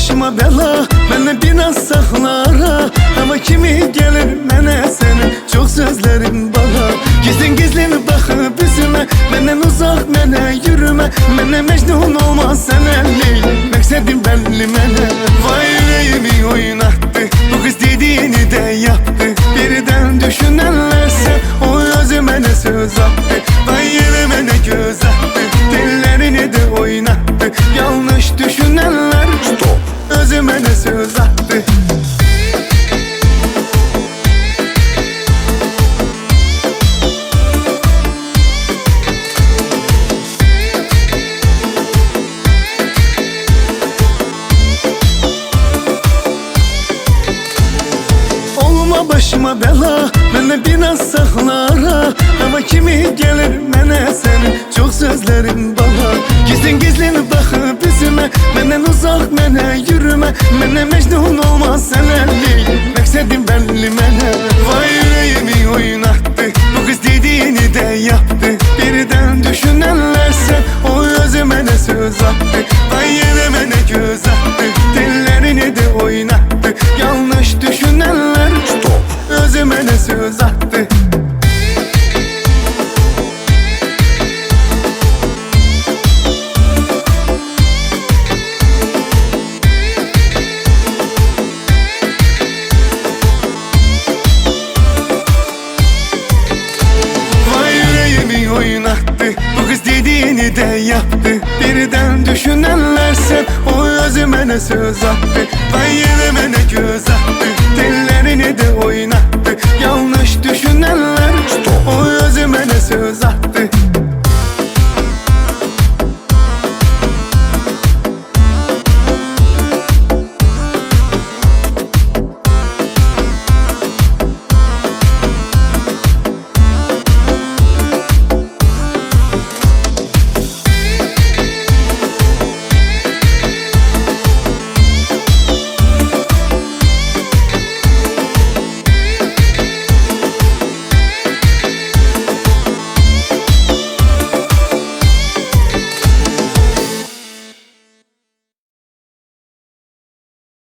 başıma bela, beni biraz saklara. Ama kimi gelir mene senin çok sözlerin bana. Gizlin gizlin bakıp yüzüme, benden uzak mene yürüme. Mene mecnun olmaz sen Leylim, meksedim belli mene. Vay yüreğimi oynattı, bu kız dediğini de yaptı. Birden düşünenlerse o özüme ne söz attı. Vay yerime ne göz attı, dillerini de oynattı. Yanlış düşünenler stop, özüme ne söz attı. Başıma bela, beni biraz saklara. Ama kimi gelir mene senin çok sözlerin bana. Gizlin gizlin bakıp yüzüme, benden uzak mene yürüme. Mene mecnun olmaz sen Leylim, meksedim belli mene. Vay yüreğimi oynattı, bu kız dediğini de yaptı. Birden düşünenlerse o özüme ne söz attı. Vay yerime ne göz attı, dillerini de oynattı. Yanlış düşünenler stop, özüme ne söz attı. Vay yüreğimi oynattı, bu kız dediğini de yaptı. Birden düşünenlerse o özüme ne söz attı. Vay yerime ne göz attı,